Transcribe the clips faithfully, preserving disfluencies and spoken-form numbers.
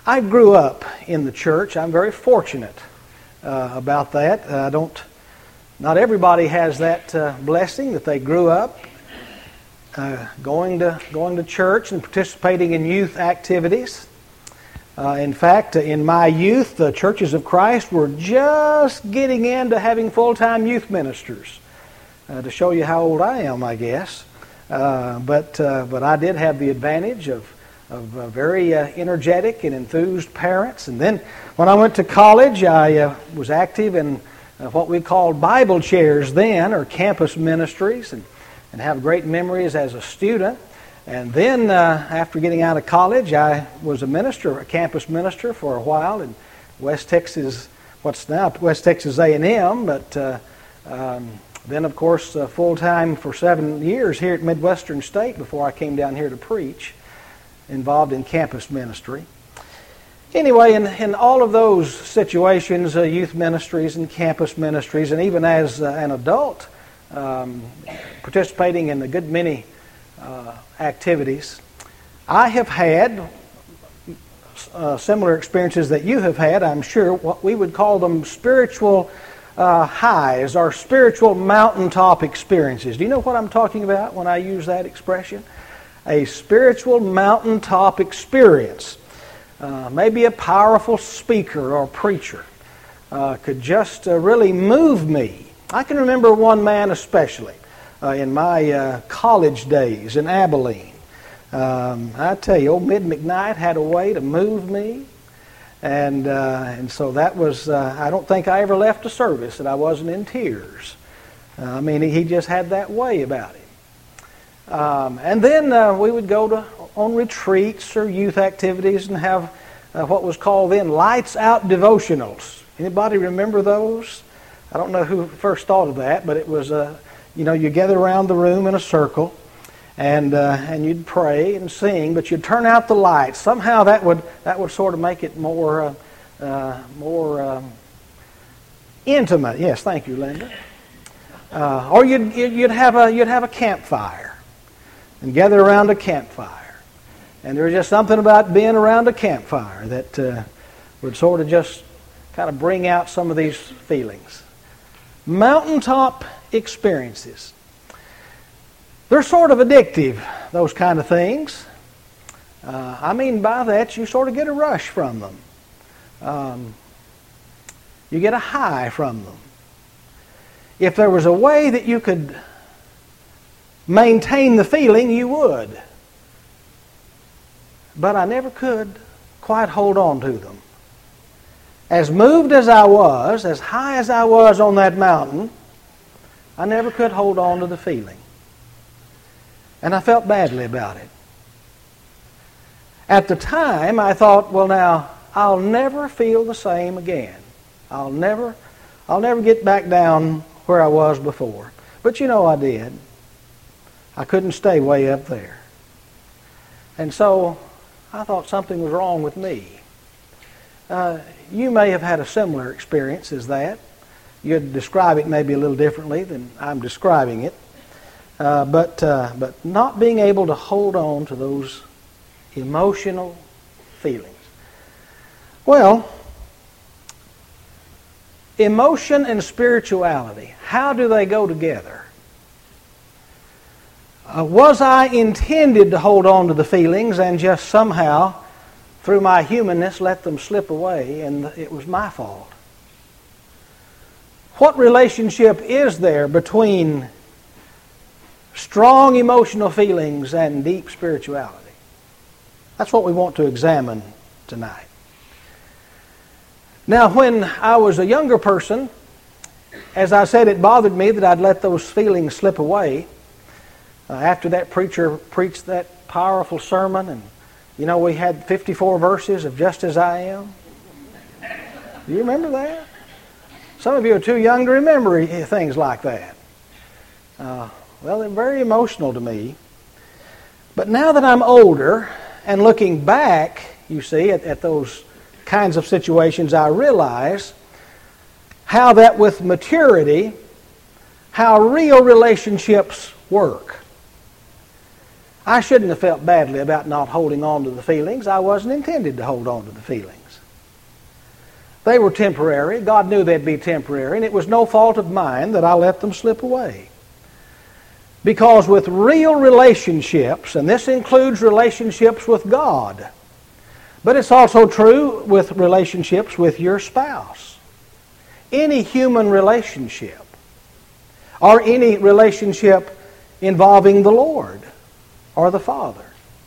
I grew up in the church. I'm very fortunate uh, about that. I don't. Not everybody has that uh, blessing that they grew up uh, going to going to church and participating in youth activities. Uh, in fact, in my youth, the Churches of Christ were just getting into having full-time youth ministers. Uh, to show you how old I am, I guess. Uh, but uh, but I did have the advantage of of uh, very uh, energetic and enthused parents. And then when I went to college, I uh, was active in uh, what we called Bible chairs then, or campus ministries, and, and have great memories as a student. And then uh, after getting out of college, I was a minister, a campus minister for a while in West Texas, what's now West Texas A and M, but uh, um, then, of course, uh, full-time for seven years here at Midwestern State before I came down here to preach, involved in campus ministry. Anyway, in, in all of those situations, uh, youth ministries and campus ministries, and even as uh, an adult, um, participating in a good many uh, activities, I have had uh, similar experiences that you have had, I'm sure, what we would call them spiritual uh, highs or spiritual mountaintop experiences. Do you know what I'm talking about when I use that expression? A spiritual mountaintop experience. Uh, maybe a powerful speaker or preacher uh, could just uh, really move me. I can remember one man especially uh, in my uh, college days in Abilene. Um, I tell you, old Mid McKnight had a way to move me. And uh, and so that was, uh, I don't think I ever left a service that I wasn't in tears. Uh, I mean, he just had that way about him. Um, and then uh, we would go to on retreats or youth activities and have uh, what was called then lights out devotionals. Anybody remember those? I don't know who first thought of that, but it was, uh, you know, you gather around the room in a circle and uh, and you'd pray and sing, but you'd turn out the lights. Somehow that would that would sort of make it more uh, uh, more um, intimate. Yes, thank you, Linda. Uh, or you'd you'd have a you'd have a campfire. And gather around a campfire. And there was just something about being around a campfire that uh, would sort of just kind of bring out some of these feelings. Mountaintop experiences. They're sort of addictive, those kind of things. Uh, I mean by that, you sort of get a rush from them. Um, you get a high from them. If there was a way that you could maintain the feeling, you would. But I never could quite hold on to them. As moved as I was, as high as I was on that mountain, I never could hold on to the feeling. And I felt badly about it. At the time, I thought, well now, I'll never feel the same again. I'll never, I'll never get back down where I was before. But you know I did. I couldn't stay way up there. And so I thought something was wrong with me. Uh, you may have had a similar experience as that. You'd describe it maybe a little differently than I'm describing it. Uh, but, uh, but not being able to hold on to those emotional feelings. Well, emotion and spirituality, how do they go together? Uh, was I intended to hold on to the feelings and just somehow, through my humanness, let them slip away, and it was my fault? What relationship is there between strong emotional feelings and deep spirituality? That's what we want to examine tonight. Now, when I was a younger person, as I said, it bothered me that I'd let those feelings slip away. Uh, after that preacher preached that powerful sermon, and you know we had fifty-four verses of Just As I Am. Do you remember that? Some of you are too young to remember things like that. Uh, well, they're very emotional to me. But now that I'm older and looking back, you see, at, at those kinds of situations, I realize how that with maturity, how real relationships work. I shouldn't have felt badly about not holding on to the feelings. I wasn't intended to hold on to the feelings. They were temporary. God knew they'd be temporary, and it was no fault of mine that I let them slip away. Because with real relationships, and this includes relationships with God, but it's also true with relationships with your spouse. Any human relationship, or any relationship involving the Lord or the Father.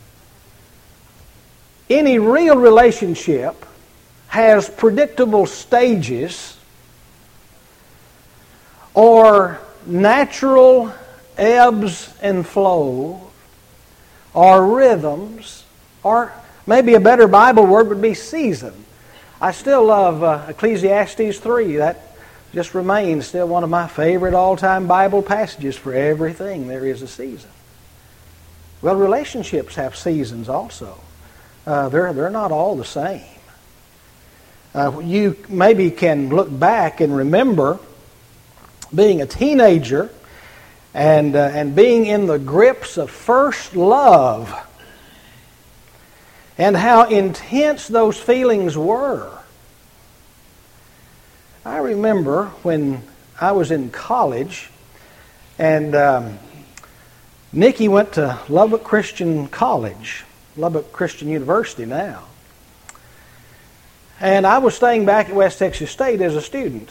Any real relationship has predictable stages or natural ebbs and flows or rhythms, or maybe a better Bible word would be season. I still love uh, Ecclesiastes three. That just remains still one of my favorite all-time Bible passages. For everything there is a season. Well, relationships have seasons also. Uh, they're, they're not all the same. Uh, you maybe can look back and remember being a teenager and, uh, and being in the grips of first love and how intense those feelings were. I remember when I was in college and um, Nikki went to Lubbock Christian College, Lubbock Christian University now. And I was staying back at West Texas State as a student.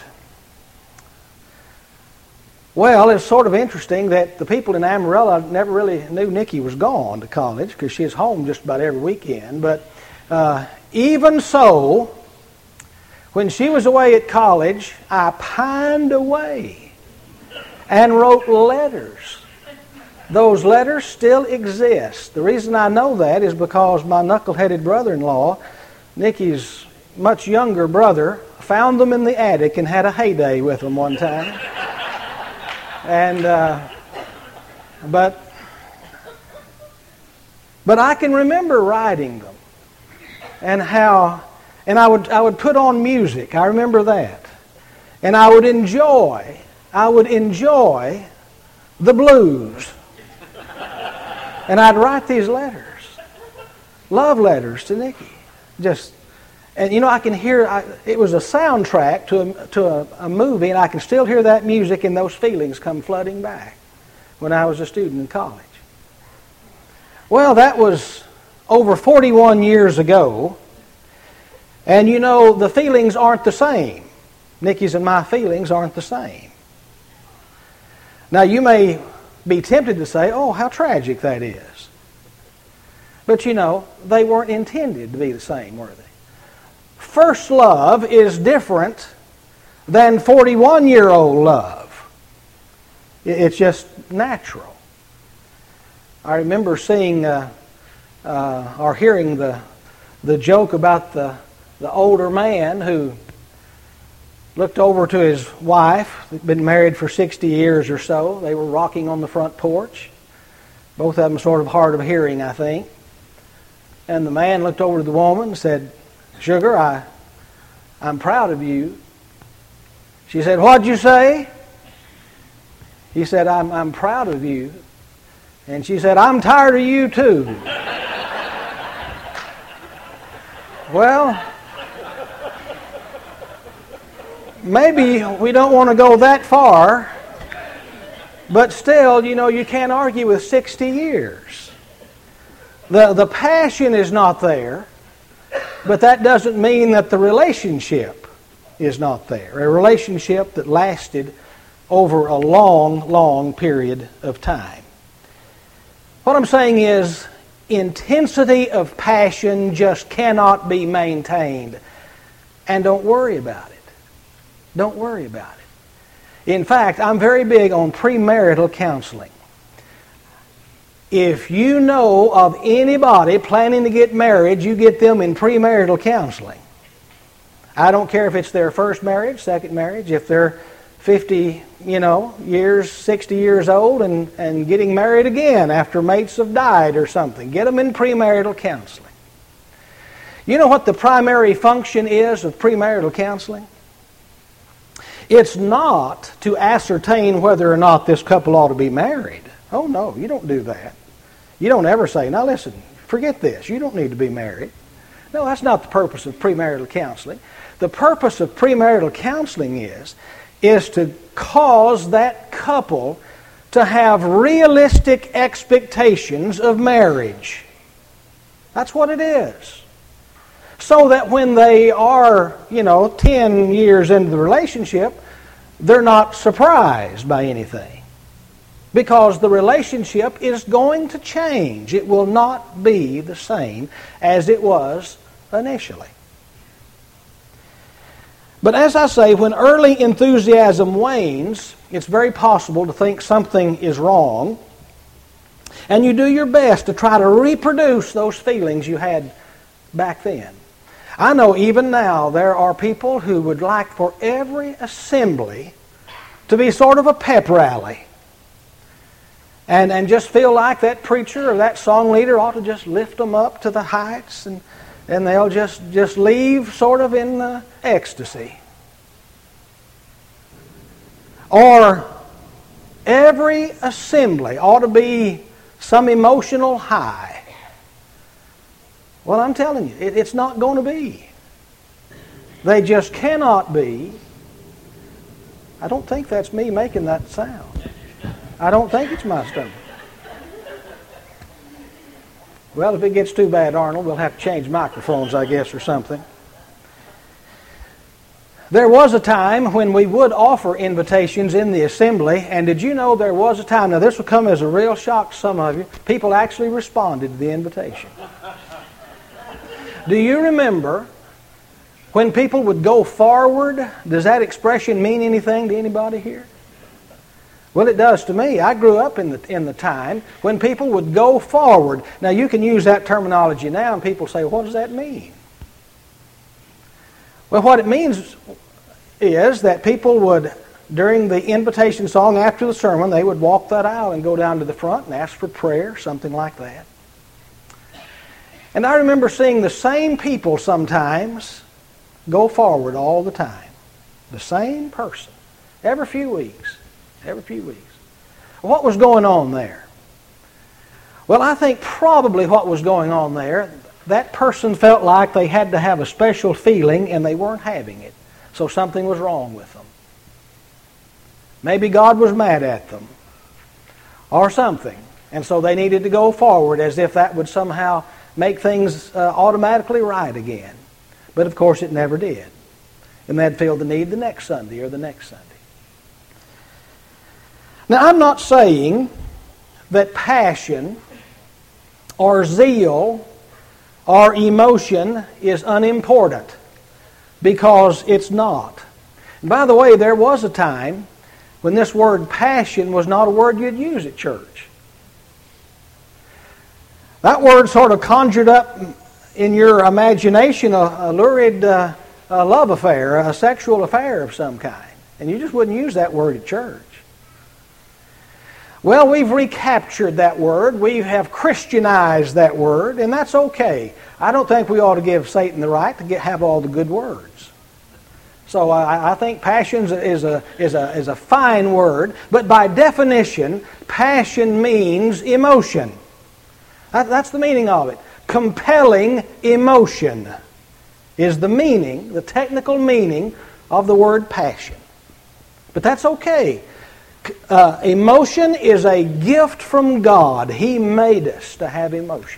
Well, it's sort of interesting that the people in Amarillo never really knew Nikki was gone to college because she was home just about every weekend. But uh, even so, when she was away at college, I pined away and wrote letters. Those letters still exist. The reason I know that is because my knuckle-headed brother-in-law, Nikki's much younger brother, found them in the attic and had a heyday with them one time. And uh, but but I can remember writing them and how and I would I would put on music. I remember that, and I would enjoy I would enjoy the blues, and I'd write these letters, love letters to Nikki, just. And you know, I can hear, I, it was a soundtrack to, a, to a, a movie, and I can still hear that music and those feelings come flooding back when I was a student in college. Well, that was over forty-one years ago, and you know, the feelings aren't the same. Nikki's and my feelings aren't the same. Now, you may be tempted to say, oh, how tragic that is. But you know, they weren't intended to be the same, were they? First love is different than forty-one-year-old love. It's just natural. I remember seeing uh, uh, or hearing the the joke about the the older man who looked over to his wife, who'd been married for sixty years or so. They were rocking on the front porch. Both of them sort of hard of hearing, I think. And the man looked over to the woman and said, "Sugar, I, I'm proud of you." She said, "What'd you say?" He said, I'm, I'm proud of you. And she said, "I'm tired of you too." Well, maybe we don't want to go that far, but still, you know, you can't argue with sixty years. The, the passion is not there. But that doesn't mean that the relationship is not there. A relationship that lasted over a long, long period of time. What I'm saying is, intensity of passion just cannot be maintained. And don't worry about it. Don't worry about it. In fact, I'm very big on premarital counseling. If you know of anybody planning to get married, you get them in premarital counseling. I don't care if it's their first marriage, second marriage, if they're fifty, you know, years, sixty years old and, and getting married again after mates have died or something. Get them in premarital counseling. You know what the primary function is of premarital counseling? It's not to ascertain whether or not this couple ought to be married. Oh no, you don't do that. You don't ever say, now listen, forget this. You don't need to be married. No, that's not the purpose of premarital counseling. The purpose of premarital counseling is, is to cause that couple to have realistic expectations of marriage. That's what it is. So that when they are, you know, ten years into the relationship, they're not surprised by anything. Because the relationship is going to change. It will not be the same as it was initially. But as I say, when early enthusiasm wanes, it's very possible to think something is wrong, and you do your best to try to reproduce those feelings you had back then. I know even now there are people who would like for every assembly to be sort of a pep rally, and, and just feel like that preacher or that song leader ought to just lift them up to the heights, and, and they'll just, just leave sort of in uh, ecstasy. Or every assembly ought to be some emotional high. Well, I'm telling you, it, it's not going to be. They just cannot be. I don't think that's me making that sound. I don't think it's my stomach. Well, if it gets too bad, Arnold, we'll have to change microphones, I guess, or something. There was a time when we would offer invitations in the assembly, and did you know there was a time, now this will come as a real shock to some of you, people actually responded to the invitation. Do you remember when people would go forward? Does that expression mean anything to anybody here? Well, it does to me. I grew up in the in the time when people would go forward. Now, you can use that terminology now, and people say, what does that mean? Well, what it means is that people would, during the invitation song after the sermon, they would walk that aisle and go down to the front and ask for prayer, something like that. And I remember seeing the same people sometimes go forward all the time. The same person. Every few weeks. Every few weeks. What was going on there? Well, I think probably what was going on there, that person felt like they had to have a special feeling and they weren't having it. So something was wrong with them. Maybe God was mad at them or something. And so they needed to go forward as if that would somehow make things uh, automatically right again. But of course it never did. And they'd feel the need the next Sunday or the next Sunday. Now, I'm not saying that passion or zeal or emotion is unimportant, because it's not. And by the way, there was a time when this word passion was not a word you'd use at church. That word sort of conjured up in your imagination a, a lurid uh, a love affair, a sexual affair of some kind. And you just wouldn't use that word at church. Well, we've recaptured that word. We have Christianized that word, and that's okay. I don't think we ought to give Satan the right to get, have all the good words. So I, I think passion is a, is, a, is a fine word, but by definition, passion means emotion. That, that's the meaning of it. Compelling emotion is the meaning, the technical meaning of the word passion. But that's okay. Uh, emotion is a gift from God. He made us to have emotion.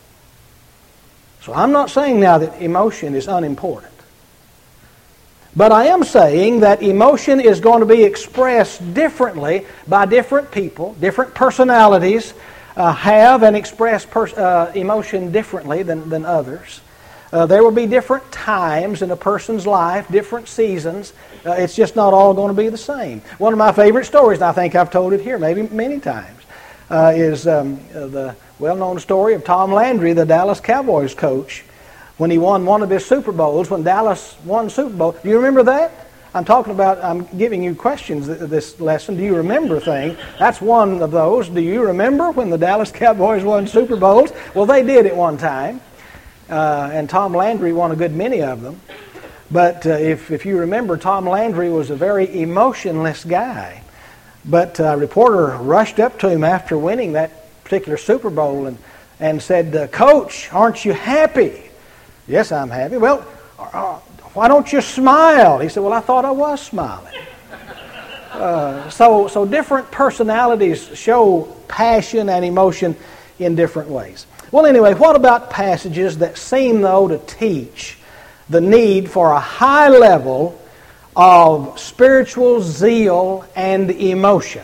So I'm not saying now that emotion is unimportant. But I am saying that emotion is going to be expressed differently by different people. Different personalities uh, have and express pers- uh, emotion differently than, than others. Uh, there will be different times in a person's life, different seasons. Uh, it's just not all going to be the same. One of my favorite stories, and I think I've told it here maybe many times, uh, is um, uh, the well-known story of Tom Landry, the Dallas Cowboys coach, when he won one of his Super Bowls, when Dallas won the Super Bowl. Do you remember that? I'm talking about, I'm giving you questions this lesson. Do you remember things? That's one of those. Do you remember when the Dallas Cowboys won Super Bowls? Well, they did at one time. Uh, and Tom Landry won a good many of them. But uh, if, if you remember, Tom Landry was a very emotionless guy. But a reporter rushed up to him after winning that particular Super Bowl and, and said, uh, Coach, aren't you happy? Yes, I'm happy. Well, uh, why don't you smile? He said, well, I thought I was smiling. Uh, so, so different personalities show passion and emotion in different ways. Well, anyway, what about passages that seem, though, to teach the need for a high level of spiritual zeal and emotion?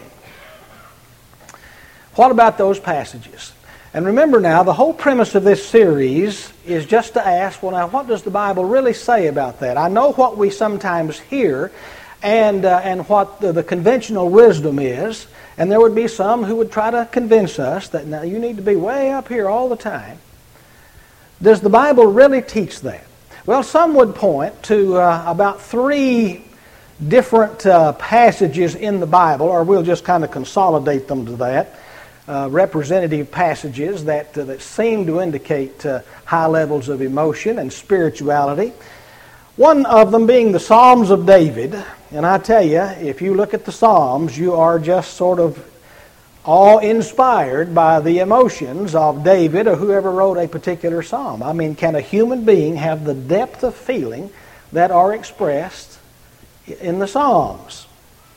What about those passages? And remember now, the whole premise of this series is just to ask, well, now, what does the Bible really say about that? I know what we sometimes hear and uh, and what the, the conventional wisdom is, and there would be some who would try to convince us that, now, you need to be way up here all the time. Does the Bible really teach that? Well, some would point to uh, about three different uh, passages in the Bible, or we'll just kind of consolidate them to that. Uh, representative passages that uh, that seem to indicate uh, high levels of emotion and spirituality. One of them being the Psalms of David. And I tell you, if you look at the Psalms, you are just sort of awe-inspired by the emotions of David or whoever wrote a particular psalm. I mean, can a human being have the depth of feeling that are expressed in the Psalms?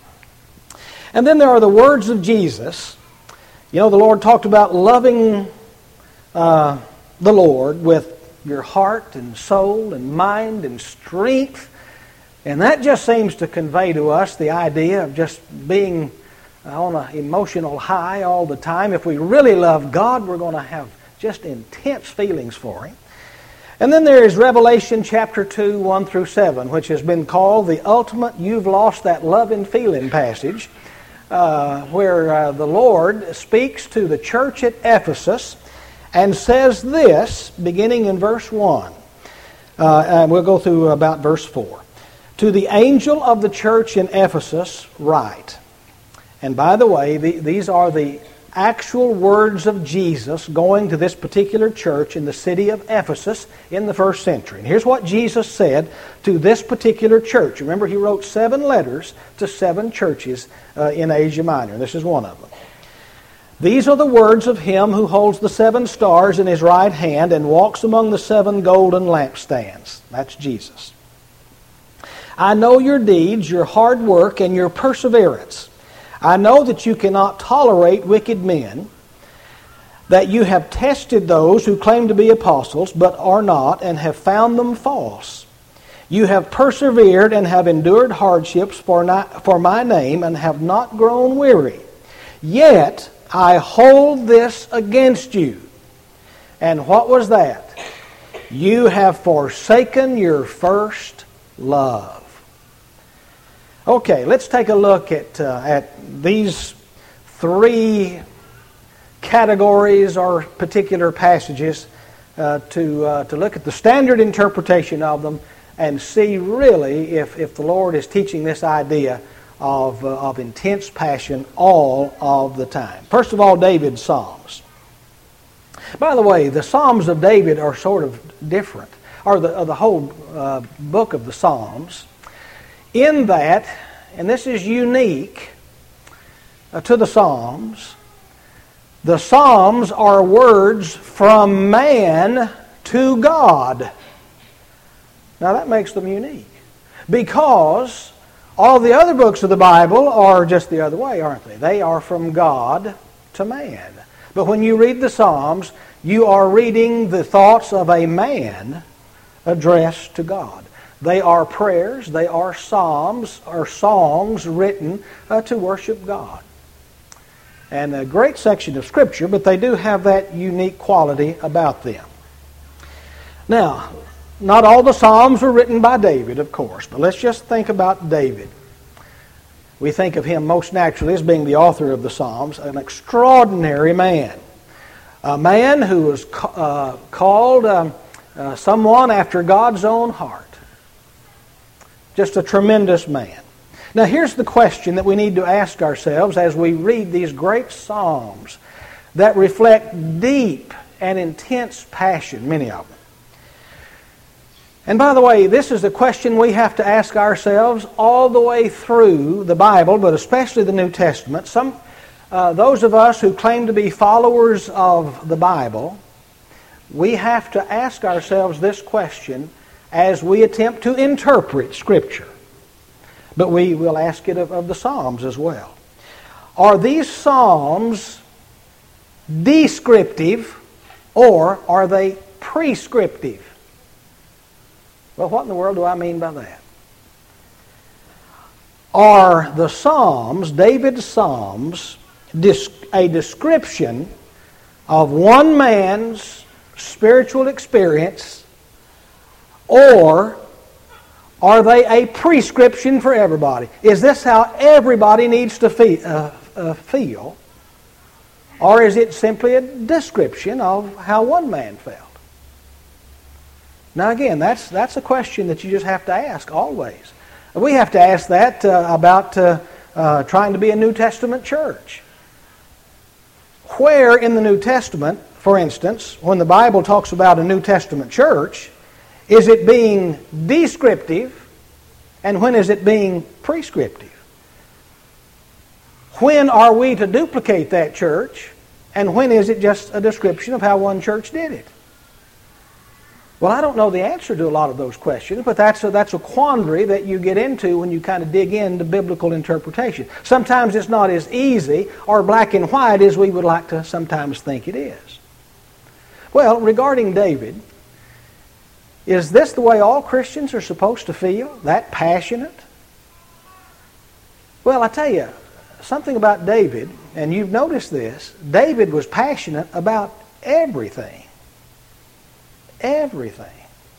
And then there are the words of Jesus. You know, the Lord talked about loving uh, the Lord with your heart and soul and mind and strength. And that just seems to convey to us the idea of just being on an emotional high all the time. If we really love God, we're going to have just intense feelings for Him. And then there is Revelation chapter two, one through seven, which has been called the ultimate you've lost that loving feeling passage. Uh, where uh, the Lord speaks to the church at Ephesus and says this, beginning in verse one. Uh, and we'll go through about verse four. To the angel of the church in Ephesus write. And by the way, the, these are the actual words of Jesus going to this particular church in the city of Ephesus in the first century. And here's what Jesus said to this particular church. Remember, He wrote seven letters to seven churches uh, in Asia Minor. This is one of them. These are the words of Him who holds the seven stars in His right hand and walks among the seven golden lampstands. That's Jesus. I know your deeds, your hard work, and your perseverance. I know that you cannot tolerate wicked men, that you have tested those who claim to be apostles but are not, and have found them false. You have persevered and have endured hardships for, not, for my name and have not grown weary. Yet I hold this against you. And what was that? You have forsaken your first love. Okay, let's take a look at uh, at these three categories or particular passages uh, to uh, to look at the standard interpretation of them and see really if, if the Lord is teaching this idea of uh, of intense passion all of the time. First of all, David's Psalms. By the way, the Psalms of David are sort of different, or the, or the whole uh, book of the Psalms, in that, and this is unique uh, to the Psalms, the Psalms are words from man to God. Now that makes them unique, because all the other books of the Bible are just the other way, aren't they? They are from God to man. But when you read the Psalms, you are reading the thoughts of a man addressed to God. They are prayers, they are psalms, or songs written uh, to worship God. And a great section of Scripture, but they do have that unique quality about them. Now, not all the Psalms were written by David, of course, but let's just think about David. We think of him most naturally as being the author of the Psalms, an extraordinary man. A man who was uh, called um, uh, someone after God's own heart. Just a tremendous man. Now here's the question that we need to ask ourselves as we read these great Psalms that reflect deep and intense passion, many of them. And by the way, this is the question we have to ask ourselves all the way through the Bible, but especially the New Testament. Some, uh, those of us who claim to be followers of the Bible, we have to ask ourselves this question as we attempt to interpret Scripture. But we will ask it of, of the Psalms as well. Are these Psalms descriptive or are they prescriptive? Well, what in the world do I mean by that? Are the Psalms, David's Psalms, a description of one man's spiritual experience, or are they a prescription for everybody? Is this how everybody needs to feel, uh, uh, feel? Or is it simply a description of how one man felt? Now again, that's, that's a question that you just have to ask always. We have to ask that uh, about uh, uh, trying to be a New Testament church. Where in the New Testament, for instance, when the Bible talks about a New Testament church, is it being descriptive and when is it being prescriptive? When are we to duplicate that church and when is it just a description of how one church did it? Well, I don't know the answer to a lot of those questions, but that's a, that's a quandary that you get into when you kind of dig into biblical interpretation. Sometimes it's not as easy or black and white as we would like to sometimes think it is. Well, regarding David, is this the way all Christians are supposed to feel? That passionate? Well, I tell you, something about David, and you've noticed this, David was passionate about everything. Everything.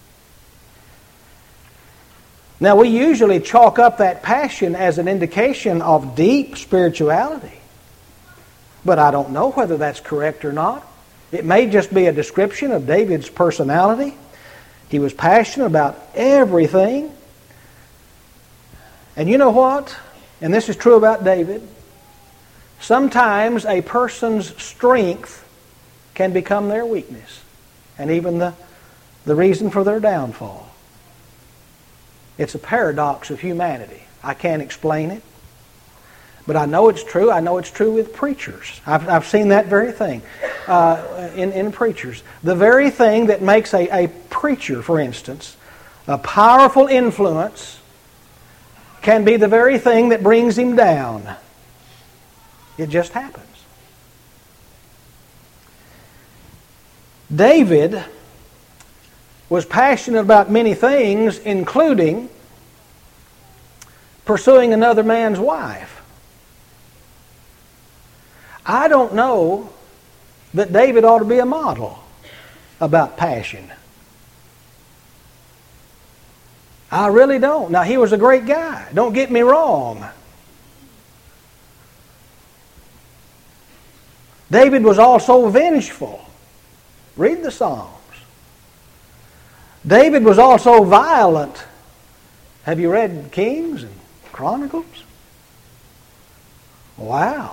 Now, we usually chalk up that passion as an indication of deep spirituality. But I don't know whether that's correct or not. It may just be a description of David's personality. He was passionate about everything. And you know what? And this is true about David. Sometimes a person's strength can become their weakness. And even the, the reason for their downfall. It's a paradox of humanity. I can't explain it. But I know it's true. I know it's true with preachers. I've, I've seen that very thing uh, in, in preachers. The very thing that makes a, a preacher, for instance, a powerful influence can be the very thing that brings him down. It just happens. David was passionate about many things, including pursuing another man's wife. I don't know that David ought to be a model about passion. I really don't. Now, he was a great guy. Don't get me wrong. David was also vengeful. Read the Psalms. David was also violent. Have you read Kings and Chronicles? Wow.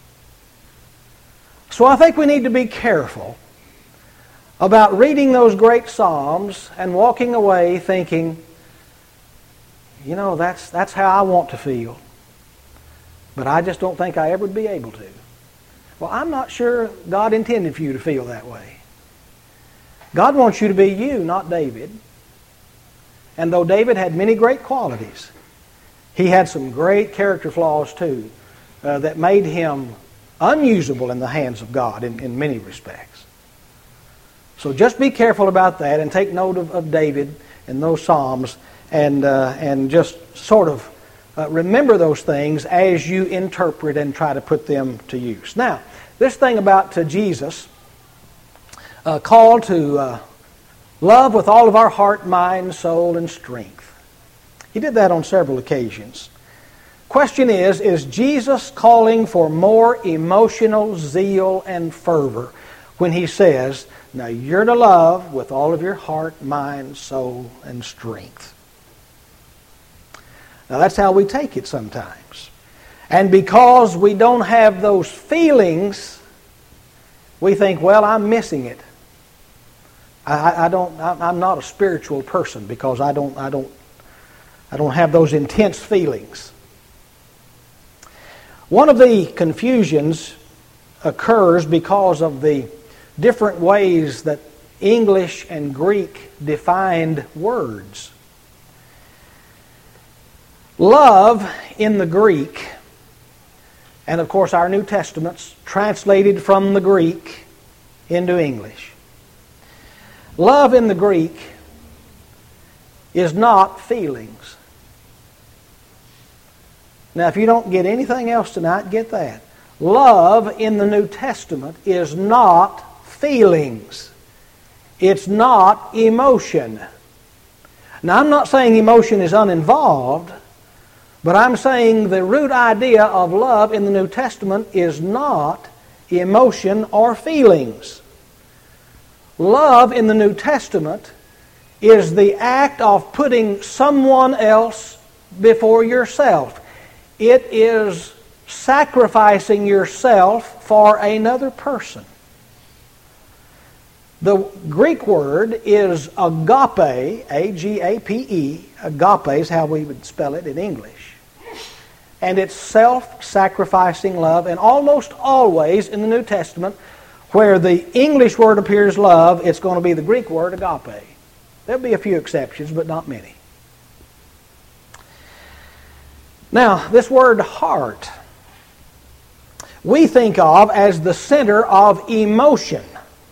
So I think we need to be careful about reading those great Psalms and walking away thinking, you know, that's, that's how I want to feel. But I just don't think I ever would be able to. Well, I'm not sure God intended for you to feel that way. God wants you to be you, not David. And though David had many great qualities, he had some great character flaws too uh, that made him unusable in the hands of God in, in many respects. So just be careful about that and take note of, of David and those Psalms and, uh, and just sort of uh, remember those things as you interpret and try to put them to use. Now, this thing about uh, Jesus, Uh, call to uh, love with all of our heart, mind, soul, and strength. He did that on several occasions. Question is, is Jesus calling for more emotional zeal and fervor when he says, now you're to love with all of your heart, mind, soul, and strength? Now that's how we take it sometimes. And because we don't have those feelings, we think, well, I'm missing it. I, I don't. I'm not a spiritual person because I don't. I don't. I don't have those intense feelings. One of the confusions occurs because of the different ways that English and Greek defined words. Love in the Greek, and of course our New Testament's translated from the Greek into English. Love in the Greek is not feelings. Now, if you don't get anything else tonight, get that. Love in the New Testament is not feelings. It's not emotion. Now, I'm not saying emotion is uninvolved, but I'm saying the root idea of love in the New Testament is not emotion or feelings. Love in the New Testament is the act of putting someone else before yourself. It is sacrificing yourself for another person. The Greek word is agape, A G A P E. Agape is how we would spell it in English. And it's self-sacrificing love, and almost always in the New Testament, where the English word appears love, it's going to be the Greek word agape. There'll be a few exceptions, but not many. Now, this word heart, we think of as the center of emotion.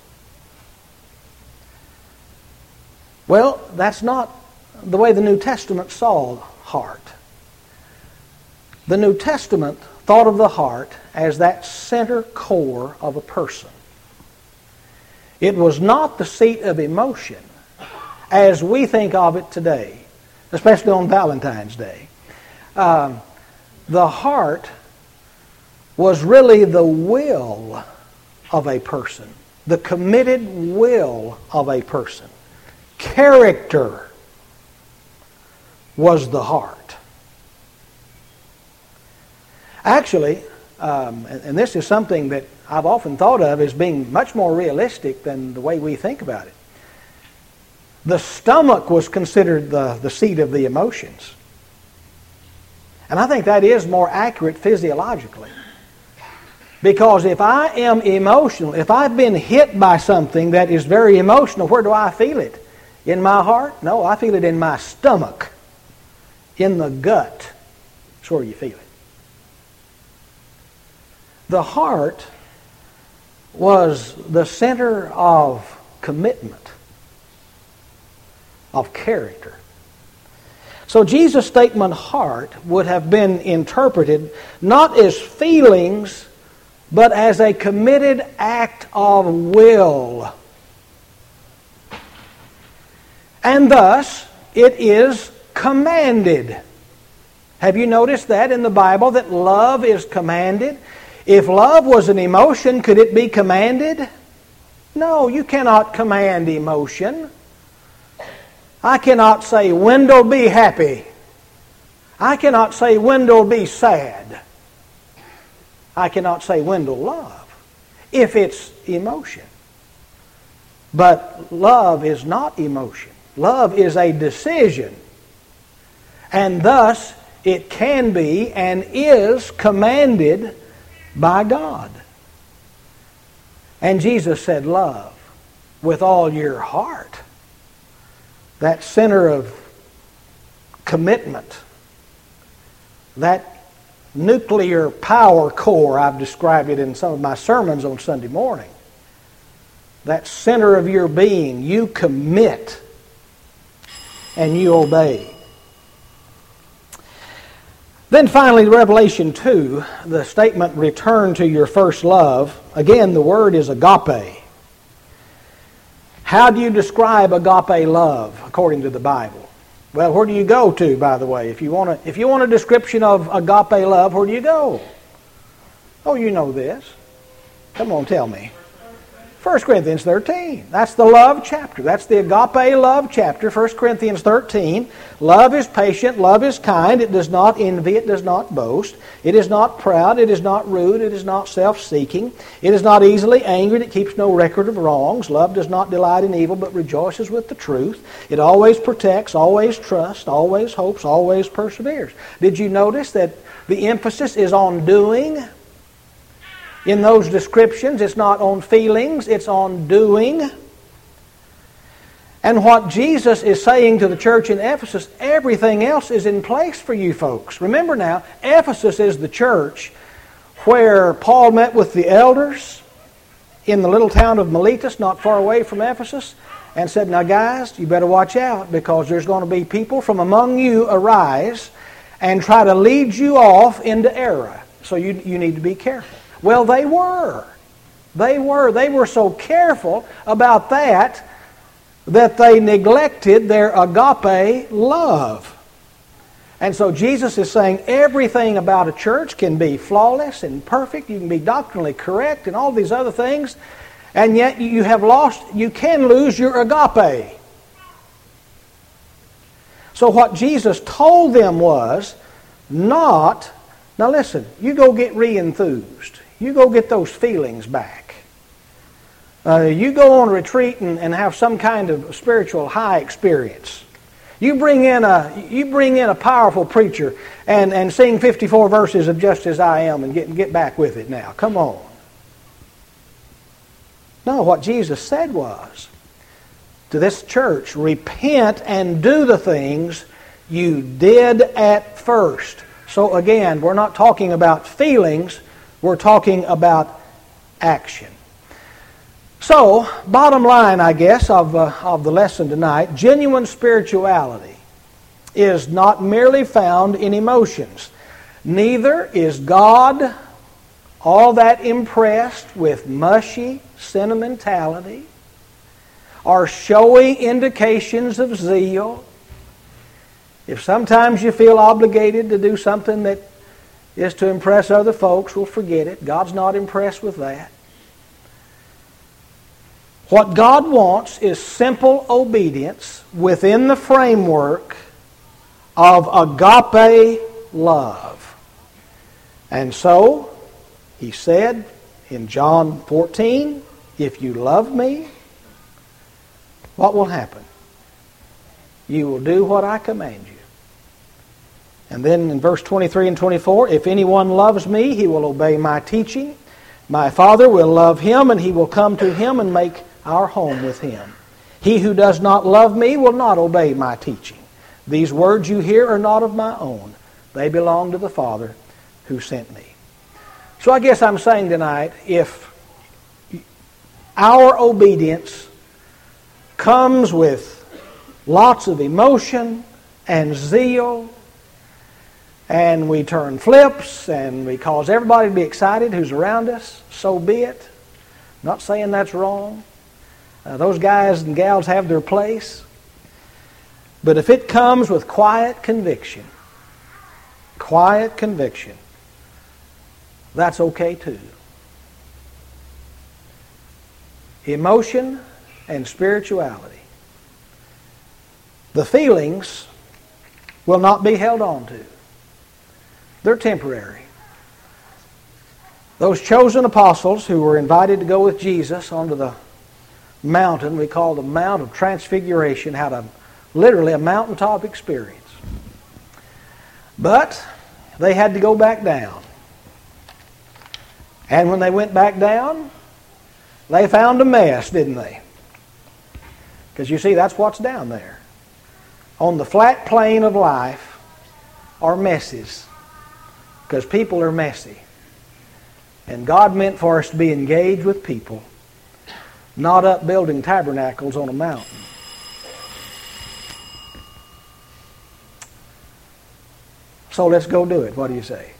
Well, that's not the way the New Testament saw heart. The New Testament thought of the heart as that center core of a person. It was not the seat of emotion as we think of it today, especially on Valentine's Day. Um, the heart was really the will of a person, the committed will of a person. Character was the heart. Actually, um, and, and this is something that I've often thought of as being much more realistic than the way we think about it. The stomach was considered the, the seat of the emotions. And I think that is more accurate physiologically. Because if I am emotional, if I've been hit by something that is very emotional, where do I feel it? In my heart? No, I feel it in my stomach. In the gut. That's where you feel it. The heart was the center of commitment, of character. So Jesus' statement heart would have been interpreted not as feelings, but as a committed act of will. And thus, it is commanded. Have you noticed that in the Bible, that love is commanded? If love was an emotion, could it be commanded? No, you cannot command emotion. I cannot say, Wendell, be happy. I cannot say, Wendell, be sad. I cannot say, Wendell, love, if it's emotion. But love is not emotion. Love is a decision. And thus, it can be and is commanded by God. And Jesus said, love with all your heart. That center of commitment. That nuclear power core, I've described it in some of my sermons on Sunday morning. That center of your being, you commit and you obey. Then finally, Revelation two, the statement, return to your first love. Again, the word is agape. How do you describe agape love according to the Bible? Well, where do you go to, by the way? If you want a, if you want a description of agape love, where do you go? Oh, you know this. Come on, tell me. First Corinthians thirteen. That's the love chapter. That's the agape love chapter, First Corinthians thirteen. Love is patient, love is kind, it does not envy, it does not boast, it is not proud, it is not rude, it is not self-seeking, it is not easily angered, it keeps no record of wrongs. Love does not delight in evil, but rejoices with the truth. It always protects, always trusts, always hopes, always perseveres. Did you notice that the emphasis is on doing? In those descriptions, it's not on feelings, it's on doing. And what Jesus is saying to the church in Ephesus, everything else is in place for you folks. Remember now, Ephesus is the church where Paul met with the elders in the little town of Miletus, not far away from Ephesus, and said, now guys, you better watch out, because there's going to be people from among you arise and try to lead you off into error. So you, you need to be careful. Well, they were. They were. They were so careful about that that they neglected their agape love. And so Jesus is saying everything about a church can be flawless and perfect. You can be doctrinally correct and all these other things. And yet you have lost, you can lose your agape. So what Jesus told them was not, now listen, you go get re-enthused. You go get those feelings back. Uh, you go on a retreat and, and have some kind of spiritual high experience. You bring in a you bring in a powerful preacher and, and sing fifty-four verses of Just As I Am and get get back with it now. Come on. No, what Jesus said was to this church, repent and do the things you did at first. So again, we're not talking about feelings. We're talking about action. So, bottom line, I guess, of, uh, of the lesson tonight, genuine spirituality is not merely found in emotions. Neither is God all that impressed with mushy sentimentality or showy indications of zeal. If sometimes you feel obligated to do something that is to impress other folks, well, forget it. God's not impressed with that. What God wants is simple obedience within the framework of agape love. And so, He said in John fourteen, if you love me, what will happen? You will do what I command you. And then in verse twenty-three and twenty-four, if anyone loves me, he will obey my teaching. My Father will love him, and he will come to him and make our home with him. He who does not love me will not obey my teaching. These words you hear are not of my own. They belong to the Father who sent me. So I guess I'm saying tonight, if our obedience comes with lots of emotion and zeal, and we turn flips, and we cause everybody to be excited who's around us, so be it. I'm not saying that's wrong. Uh, those guys and gals have their place. But if it comes with quiet conviction, quiet conviction, that's okay too. Emotion and spirituality. The feelings will not be held on to. They're temporary. Those chosen apostles who were invited to go with Jesus onto the mountain, we call the Mount of Transfiguration, had a literally a mountaintop experience. But they had to go back down. And when they went back down, they found a mess, didn't they? Because you see, that's what's down there. On the flat plane of life are messes. Because people are messy. And God meant for us to be engaged with people, not up building tabernacles on a mountain. So let's go do it. What do you say?